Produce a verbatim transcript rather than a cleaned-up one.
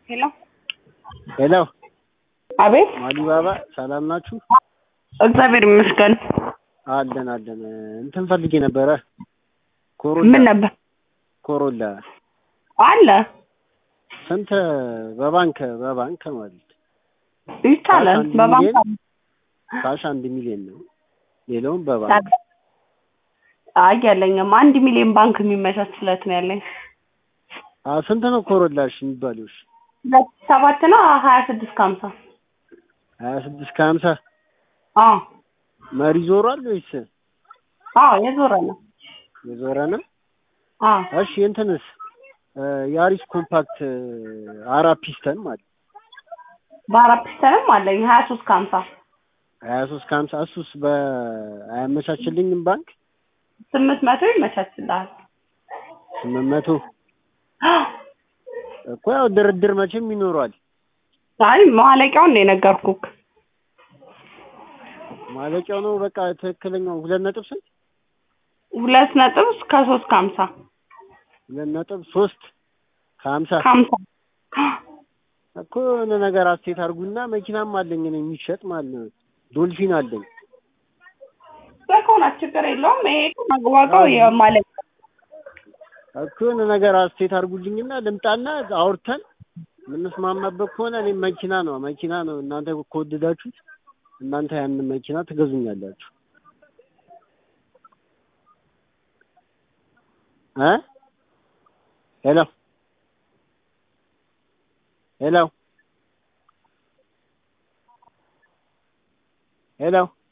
ሄሎ ሄሎ አቤት ማዲባባ ሰላም ናችሁ? እግዚአብሔር ይመስገን አለን አለን እንትን ፈልጌ ነበረ ኮሮላ ምን ነበር ኮሮላ አለ ስንት በባንክ በባንክ ማለት ይቻላል በባንክ ካሽ አንድ ሚሊዮን ነው ሌላውን በባንክ አይ ያለኝም አንድ ሚሊዮን ባንክ የሚመቻችለት ነው ያለኝ አ ስንት ነው ኮሮላሽ የሚባለው? ሰባት ነው ሀያ ስድስት ከሀምሳ ሀያ ስድስት ከሀምሳ አዎ መሪ ዞሯል ወይስ? አዎ የዞረ ነው የዞረ ነው። አዎ እሺ እንትንስ ያሪስ ኮምፓክት አራት ፒስተን ማለት በአራት ፒስተንም አለኝ ሀያ ሶስት ከሀምሳ ሀያ ሶስት ከሀምሳ እሱስ በአያመቻችልኝም ባንክ ስምንት መቶ ይመቻችልሃል። ስምንት መቶ እኮ ያው ድርድር መቼም ይኖራል። አይ ማለቂያውን ነው የነገርኩህ። ማለቂያው ነው በቃ ትክክለኛው ሁለት ነጥብ ስንት ሁለት ነጥብ እስከ ሶስት ከሀምሳ ሁለት ነጥብ ሶስት ከሀምሳ ከሀምሳ እኮ የሆነ ነገር አስቴት አድርጉና መኪናም አለኝ እኔ የሚሸጥ ማለት ነው ዶልፊን አለኝ በኮና ችግር የለውም ይሄ ማግባባው የማለቅ እኮ የሆነ ነገር አስቴት አድርጉልኝና ልምጣና አውርተን ምንስማማበት ከሆነ እኔ መኪና ነው መኪና ነው እናንተ ከወደዳችሁት እናንተ ያን መኪና ትገዙኛላችሁ እ ሄሎ ሄሎ ሄሎ